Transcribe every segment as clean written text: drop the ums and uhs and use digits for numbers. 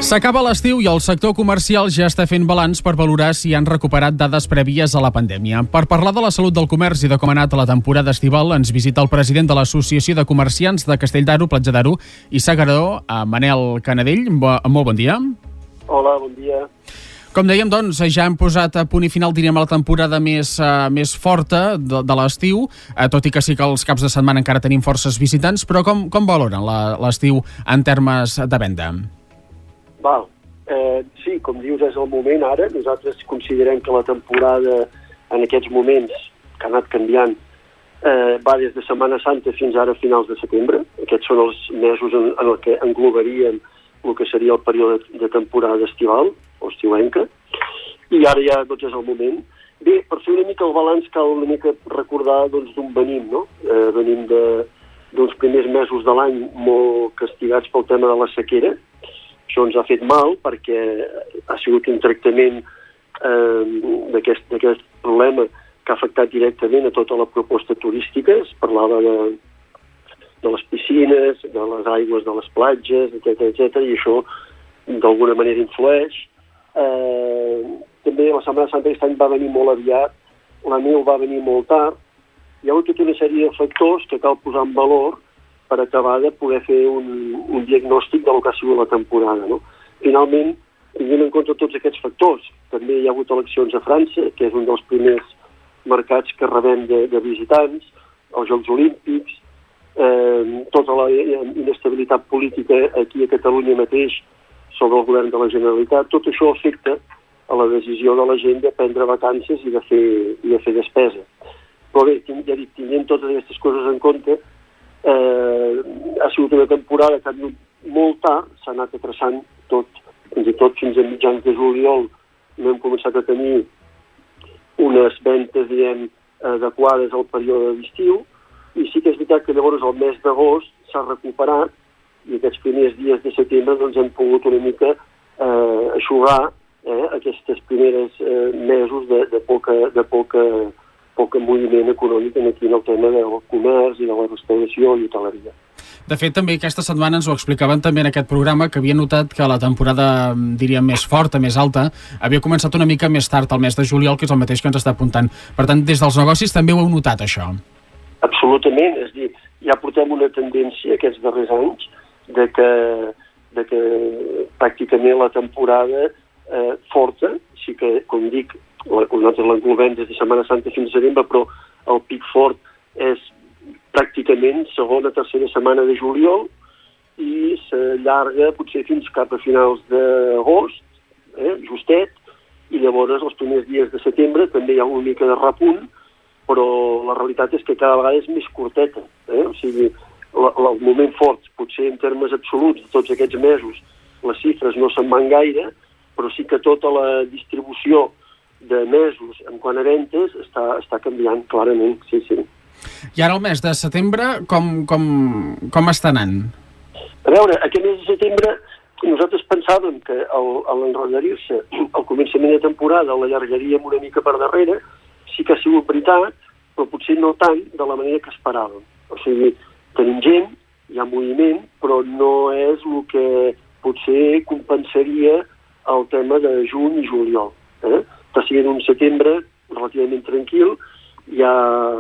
S'acaba l'estiu i el sector comercial ja està fent balanç per valorar si han recuperat dades prèvies a la pandèmia. Per parlar de la salut del comerç i de com ha anat la temporada estival, ens visita el president de l'Associació de Comerciants de Castell d'Aro, Platja d'Aro i S'Agredó, Manel Canadell. Molt bon dia. Hola, bon dia. Com dèiem, doncs, ja hem posat a punt i final, diríem, a la temporada més forta de l'estiu, tot i que sí que els caps de setmana encara tenim forces visitants, però com valoren l'estiu en termes de venda? Val. Sí, com dius, és el moment ara. Nosaltres considerem que la temporada en aquests moments, que ha anat canviant, va des de Setmana Santa fins ara a finals de setembre. Aquests són els mesos en el que englobaríem el que seria el període de temporada estival o estiuenca, i ara ja doncs, és el moment. Bé, per fer una mica el balanç cal una mica recordar doncs, d'on venim, no? Venim d'uns primers mesos de l'any molt castigats pel tema de la sequera. Això ens ha fet mal perquè ha sigut un tractament d'aquest problema que ha afectat directament a tota la proposta turística. Es parlava de les piscines, de les aigües de les platges, etc. I això d'alguna manera influeix. També la Setmana Santa aquest any va venir molt aviat, la neu va venir molt tard. Hi ha hagut tota una sèrie de factors que cal posar en valor per acabar de poder fer un diagnòstic del que ha sigut la temporada, no? Finalment, tenint en compte tots aquests factors, també hi ha hagut eleccions a França, que és un dels primers mercats que rebem de visitants, els Jocs Olímpics, tota la inestabilitat política aquí a Catalunya mateix sobre el govern de la Generalitat, tot això afecta a la decisió de la gent de prendre vacances i de fer despesa. Però bé, ja dic, tenint totes aquestes coses en compte, ha sigut una temporada que ha anat molt tard, s'ha anat atrasant tot, fins i tot fins a mitjans de juliol no hem començat a tenir unes ventes, diguem, adequades al període d'estiu, i sí que és veritat que llavors el mes d'agost s'ha recuperat i aquests primers dies de setembre doncs, hem pogut una mica eixugar aquests primers mesos de poca moviment econòmic aquí en el tema del comerç i de la restauració i hoteleria. De fet, també aquesta setmana ens ho explicaven també en aquest programa, que havia notat que la temporada, diríem, més forta, més alta, havia començat una mica més tard, al mes de juliol, que és el mateix que ens està apuntant. Per tant, des dels negocis també ho heu notat, això? Absolutament, és a dir, ja portem una tendència aquests darrers anys de que pràcticament la temporada forta, sí que, com dic, nosaltres l'englobem des de Setmana Santa fins a setembre, però el pic fort és pràcticament segona, tercera setmana de juliol i s'allarga potser fins cap a finals d'agost, justet, i llavors els primers dies de setembre també hi ha una mica de repunt, però la realitat és que cada vegada és més curteta. O sigui, el moment fort, potser en termes absoluts de tots aquests mesos, les xifres no se'n van gaire, però sí que tota la distribució de mesos en quant a ventes està canviant clarament, sí. I ara el mes de setembre, com està anant? A veure, aquest mes de setembre nosaltres pensàvem que a l'enrotllar-se al començament de temporada l'allargaríem una mica per darrere. Sí que ha sigut veritat, però potser no tant de la manera que esperàvem. O sigui, tenim gent, hi ha moviment, però no és el que potser compensaria el tema de juny i juliol. Està sent un setembre relativament tranquil, ja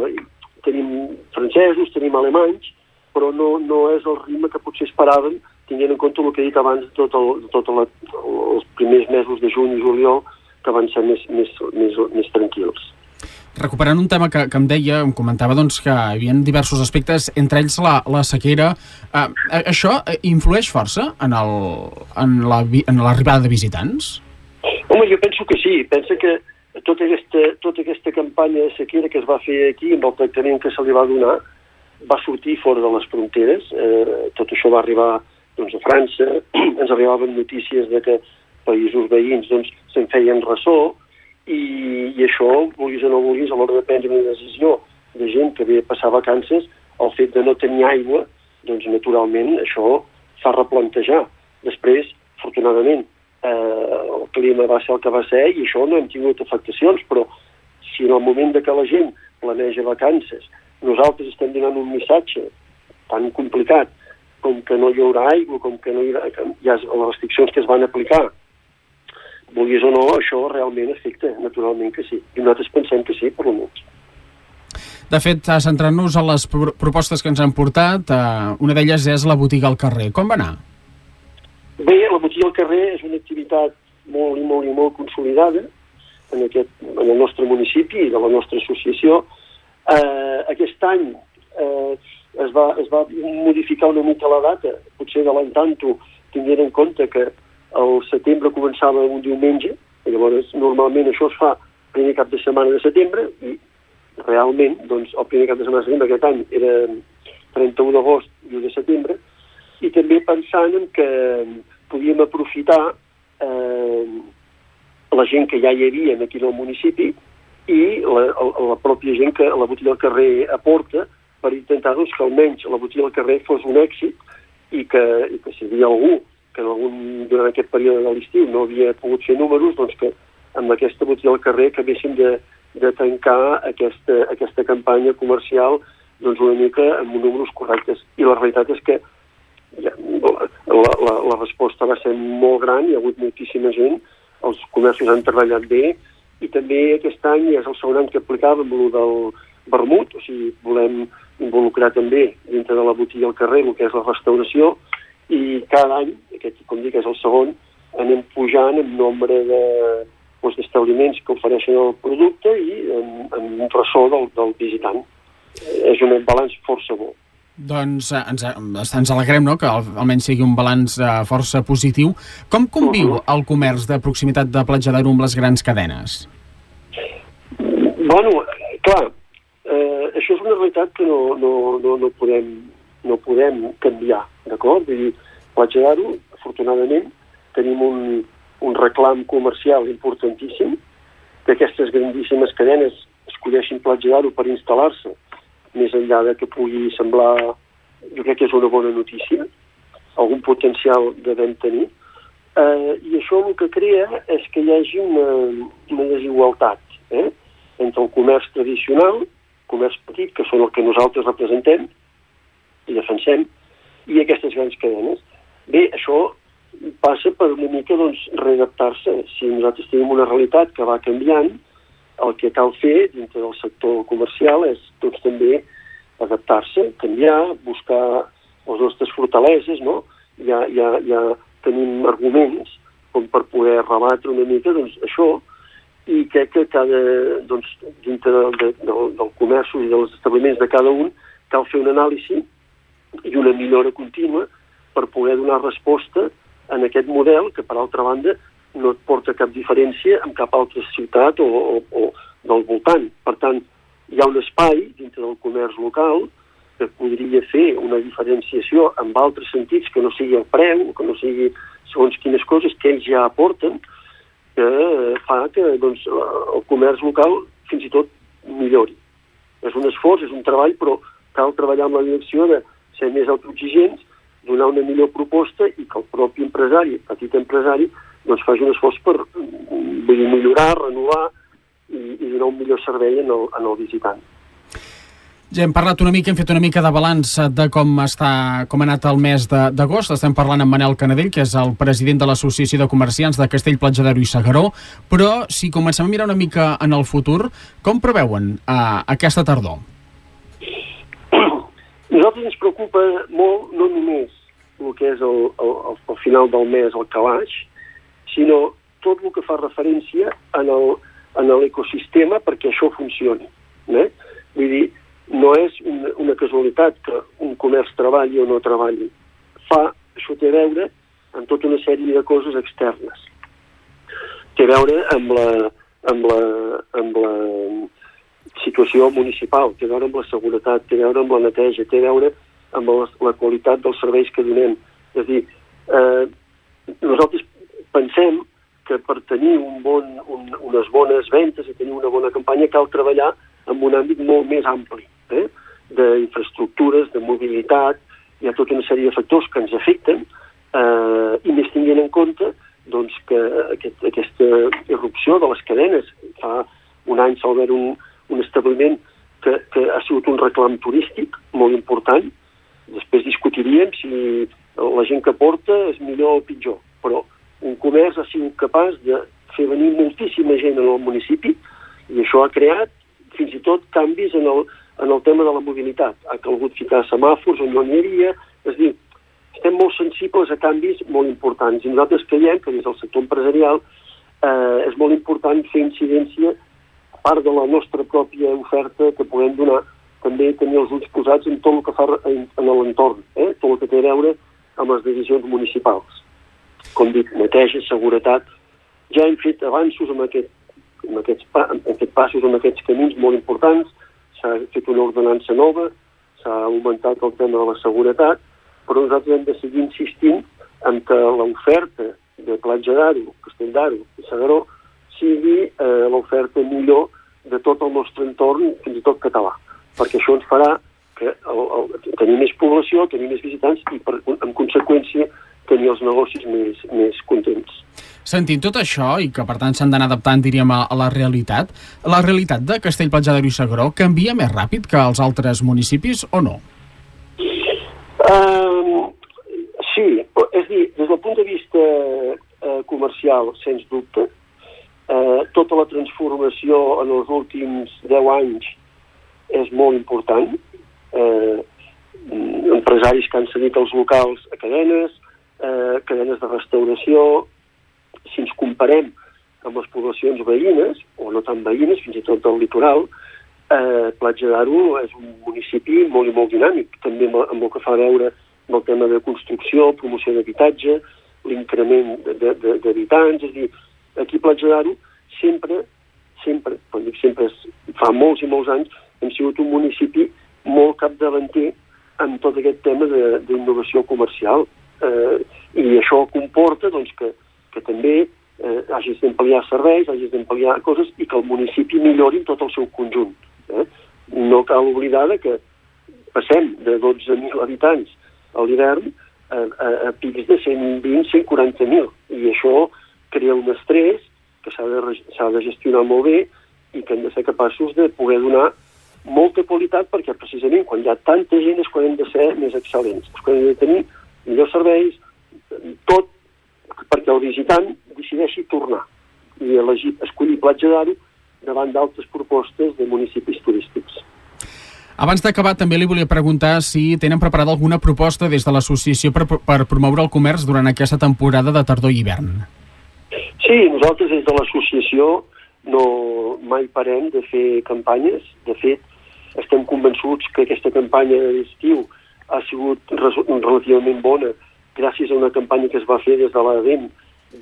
tenim francesos, tenim alemanys, però no és el ritme que potser esperàvem, tenint en compte el que he dit abans de tots els primers mesos de juny i juliol, que van ser més tranquils. Recuperant un tema que em deia, em comentava doncs, que hi havia diversos aspectes, entre ells la sequera. Això influeix força en l'arribada de visitants? Home, jo penso que sí. Penso que tota aquesta campanya de sequera que es va fer aquí, amb el tractament que se li va donar, va sortir fora de les fronteres. Tot això va arribar doncs, a França. Ens arribaven notícies de que països veïns doncs, se'n feien ressò, i això, vulguis o no vulguis, a l'hora de prendre una decisió de gent que ve a passar vacances, el fet de no tenir aigua, doncs naturalment això fa replantejar. Després, afortunadament, el clima va ser el que va ser i això no hem tingut afectacions, però si en el moment de que la gent planeja vacances nosaltres estem donant un missatge tan complicat com que no hi haurà aigua, com que no hi haurà, hi ha les restriccions que es van aplicar, vulguis o no, això realment afecta, naturalment que sí. I nosaltres pensem que sí, per almenys. De fet, centrant-nos en les propostes que ens han portat, una d'elles és la botiga al carrer. Com va anar? Bé, la botiga al carrer és una activitat molt consolidada en el nostre municipi i de la nostra associació. Aquest any es va modificar una mica la data, potser adelantant-ho, tenint en compte que el setembre començava un diumenge, i llavors normalment això es fa el primer cap de setmana de setembre, i realment doncs, el primer cap de setmana de setembre aquest any era 31 d'agost i 1 de setembre, i també pensant en que podíem aprofitar la gent que ja hi havia aquí al municipi i la pròpia gent que la botiga al carrer aporta per intentar doncs, que almenys la botiga al carrer fos un èxit i que si hi havia algú que durant aquest període de l'estiu no havia pogut fer números, doncs que amb aquesta botiga al carrer acabéssim de tancar aquesta campanya comercial doncs una mica amb números correctes. I la realitat és que la resposta va ser molt gran, hi ha hagut moltíssima gent, els comerços han treballat bé i també aquest any és el segon any que aplicàvem el del vermut, o sigui, volem involucrar també dintre de la botiga al carrer el que és la restauració i cada any, aquest, com dic, és el segon, anem pujant en nombre d'establiments que ofereixen el producte i en ressò del visitant. És un balanç força bo. Doncs ens alegrem, no?, que almenys sigui un balanç força positiu. Com conviu el comerç de proximitat de Platja d'Aro amb les grans cadenes? Bueno, clar, això és una realitat que no podem canviar, d'acord? Vull dir, Platja d'Aro, afortunadament, tenim un reclam comercial importantíssim, que aquestes grandíssimes cadenes escolleixin Platja d'Aro per instal·lar-se, més enllà de que pugui semblar, jo crec que és una bona notícia, algun potencial devem tenir, i això el que crea és que hi hagi una desigualtat entre el comerç tradicional, comerç petit, que són el que nosaltres representem i defensem, i aquestes grans cadenes. Bé, això passa per una mica readaptar-se. Si nosaltres tenim una realitat que va canviant, el que cal fer dintre del sector comercial és també adaptar-se, canviar, buscar les nostres fortaleses, no? Ja tenim arguments com per poder rebatre una mica això, i crec que dintre del comerç i dels establiments de cada un cal fer una anàlisi i una millora contínua per poder donar resposta en aquest model que, per altra banda, no et porta cap diferència amb cap altra ciutat o del voltant. Per tant, hi ha un espai dintre del comerç local que podria fer una diferenciació en altres sentits, que no sigui el preu, que no sigui segons quines coses que ells ja aporten, que fa que el comerç local fins i tot millori. És un esforç, és un treball, però cal treballar amb la direcció de ser més autoexigents, donar una millor proposta i que el propi empresari, petit empresari, faci un esforç per millorar, renovar i donar un millor servei en el visitant. Ja hem parlat una mica, hem fet una mica de balanç de com ha anat el mes d'agost. Estem parlant amb Manel Canadell, que és el president de l'Associació de Comerciants de Castell, Platja d'Aro i S'Agaró. Però si comencem a mirar una mica en el futur, com preveuen aquesta tardor? Nosaltres ens preocupa molt no només el que és al final del mes el calaix, sinó tot el que fa referència en l'ecosistema perquè això funcioni. Vull dir, no és una casualitat que un comerç treballi o no treballi. Això té a veure amb tota una sèrie de coses externes. Té a veure amb la situació municipal, té a veure amb la seguretat, té a veure amb la neteja, té a veure amb la qualitat dels serveis que donem. És a dir, nosaltres pensem que per tenir unes bones ventes i tenir una bona campanya cal treballar en un àmbit molt més ampli, d'infraestructures, de mobilitat. Hi ha tota una sèrie de factors que ens afecten i més tinguent en compte que aquesta irrupció de les cadenes. Fa un any s'ha obert un establiment que ha sigut un reclam turístic molt important. Després discutiríem diem si la gent que porta és millor o pitjor, però un comerç ha sigut capaç de fer venir moltíssima gent en el municipi i això ha creat fins i tot canvis en el tema de la mobilitat. Ha calgut ficar semàfors on no n'hi havia, és a dir, estem molt sensibles a canvis molt importants i nosaltres creiem que des del sector empresarial és molt important fer incidència a part de la nostra pròpia oferta que podem donar, també tenir els ulls posats en tot el que fa en l'entorn, tot el que té a veure amb les decisions municipals. Com dic, neteja, seguretat. Ja hem fet avanços amb aquests passos, amb aquests camins molt importants, s'ha fet una ordenança nova, s'ha augmentat el tema de la seguretat, però nosaltres hem de seguir insistint en que l'oferta de Platja d'Aro, Castell d'Aro i S'Agaró sigui l'oferta millor de tot el nostre entorn, fins i tot català, perquè això ens farà que tenir més població, tenir més visitants i, en conseqüència, tenir els negocis més contents. Sentint tot això, i que per tant s'han d'anar adaptant, diríem, a la realitat de Castell, Platja d'Aro i S'Agaró canvia més ràpid que els altres municipis o no? Sí, és a dir, des del punt de vista comercial, sens dubte, tota la transformació en els últims 10 anys és molt important. Empresaris que han cedit els locals a cadenes de restauració. Si ens comparem amb les poblacions veïnes, o no tan veïnes, fins i tot del litoral, Platja d'Aro és un municipi molt i molt dinàmic, també amb el que fa a veure amb el tema de construcció, promoció d'habitatge, l'increment d'habitants. És a dir, aquí a Platja d'Aro sempre, quan dic sempre, fa molts i molts anys, hem sigut un municipi molt capdavanter en tot aquest tema d'innovació comercial. I això comporta doncs, que també hagis d'ampliar serveis, hagis d'ampliar coses i que el municipi millori en tot el seu conjunt. No cal oblidar que passem de 12.000 habitants a l'hivern a pics de 120-140.000 i això crea un estrès que s'ha de gestionar molt bé i que hem de ser capaços de poder donar molta qualitat perquè precisament quan hi ha tanta gent és quan hem de ser més excel·lents, és quan hem de tenir millors serveis, tot perquè el visitant decideixi tornar i escollir Platja d'Aro davant d'altres propostes de municipis turístics. Abans d'acabar, també li volia preguntar si tenen preparada alguna proposta des de l'associació per promoure el comerç durant aquesta temporada de tardor i hivern. Sí, nosaltres des de l'associació mai parem de fer campanyes. De fet, estem convençuts que aquesta campanya d'estiu ha sigut relativament bona gràcies a una campanya que es va fer des de l'ADEM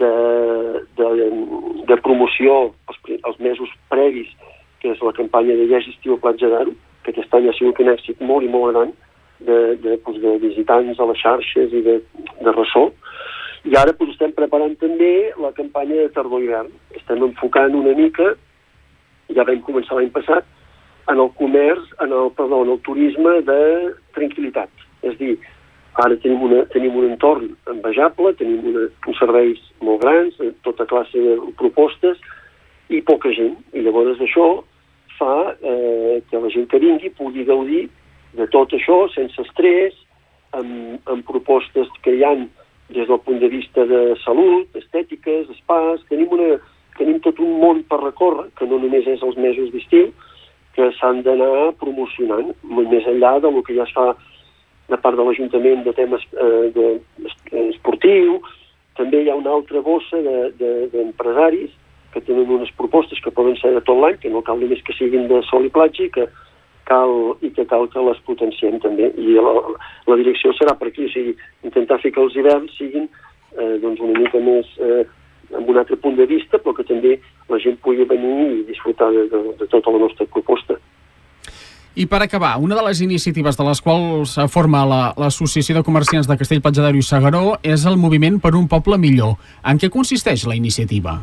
de promoció els mesos previs, que és la campanya de Viatge Estiu a Platja d'Aro, que aquest any ha sigut un èxit molt i molt gran de visitants a les xarxes i de ressò. I ara estem preparant també la campanya de tardor-hivern. Estem enfocant una mica, ja vam començar l'any passat, en el comerç, en el turisme de tranquil·litat. És a dir, ara tenim un entorn envejable, tenim uns serveis molt grans, tota classe de propostes i poca gent. I llavors això fa que la gent que vingui pugui gaudir de tot això sense estrès, amb propostes que hi ha des del punt de vista de salut, estètiques, spas. Tenim tot un món per recórrer, que no només és els mesos d'estiu, que s'han d'anar promocionant, més enllà del que ja es fa de part de l'Ajuntament de temes esportiu. També hi ha una altra bossa d'empresaris que tenen unes propostes que poden ser de tot l'any, que no cal només que siguin de sol i platja i que cal que les potenciem també. I la direcció serà per aquí, o sigui, intentar fer que els hiverns siguin una mica més amb un altre punt de vista, però que també la gent pugui venir i disfrutar de tota la nostra proposta. I per acabar, una de les iniciatives de les quals forma l'Associació de Comerciants de Castell, Platja d'Aro i S'Agaró és el Moviment per un Poble Millor. En què consisteix la iniciativa?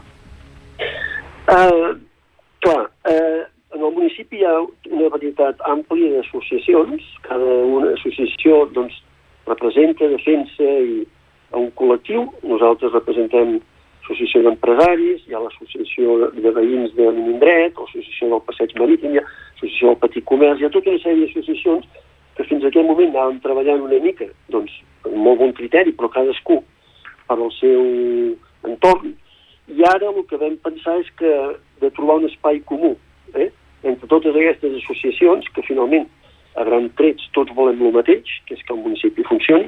En el municipi hi ha una varietat àmplia d'associacions. Cada una associació representa, defensa un col·lectiu. Nosaltres representem l'associació d'empresaris, hi ha l'associació de veïns de l'indret, l'associació del passeig marítim, hi ha l'associació del petit comerç, hi ha tota una sèrie d'associacions que fins a aquell moment anàvem treballant una mica, doncs, amb molt bon criteri, però cadascú per al seu entorn, i ara el que vam pensar és que de trobar un espai comú entre totes aquestes associacions, que finalment, a grans trets, tots volem el mateix, que és que el municipi funcioni,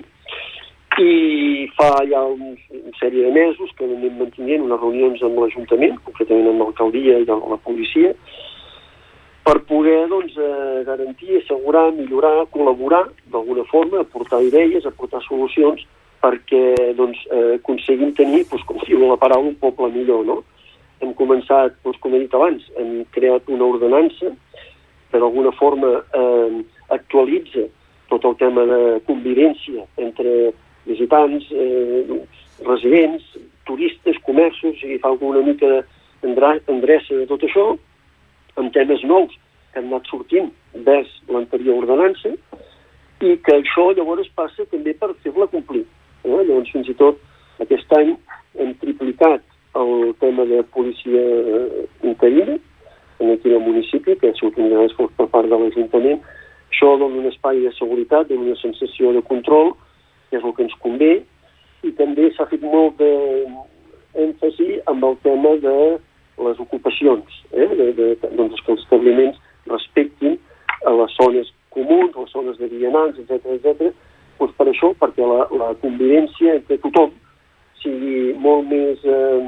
i fa ja una sèrie de mesos que anem mantenint unes reunions amb l'Ajuntament, concretament amb l'alcaldia i amb la policia, per poder garantir, assegurar, millorar, col·laborar d'alguna forma, aportar idees, aportar solucions, perquè aconseguim tenir, com diu la paraula, un poble millor, no? Hem començat, com he dit abans, hem creat una ordenança que d'alguna forma actualitza tot el tema de convivència entre visitants, residents, turistes, comerços, i fa una mica d'endreça de tot això, amb temes nous que han anat sortint vers l'anterior ordenança, i que això llavors passa també per fer-la complir. Llavors, fins i tot, aquest any hem triplicat el tema de policia interina aquí al municipi, que s'utilitzarà per part de l'Ajuntament. Això dona un espai de seguretat, dona una sensació de control, que és el que ens convé, i també s'ha fet molt d'èmfasi amb el tema de les ocupacions, que els establiments respectin a les zones comuns, les zones de vianants, etc. Doncs per això, perquè la convivència entre tothom sigui molt més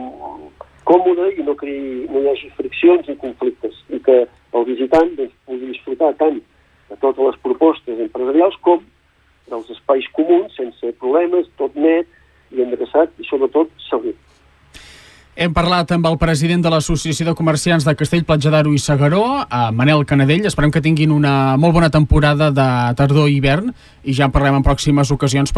còmoda i no hi hagi friccions ni conflictes, i que el visitant pugui disfrutar tant de totes les propostes empresarials com dels espais comuns, sense problemes, tot net i endreçat i sobretot segur. Hem parlat amb el president de l'Associació de Comerciants de Castell-Platja d'Aro i S'Agaró, Manel Canadell. Esperem que tinguin una molt bona temporada de tardor i hivern i ja en parlem en pròximes ocasions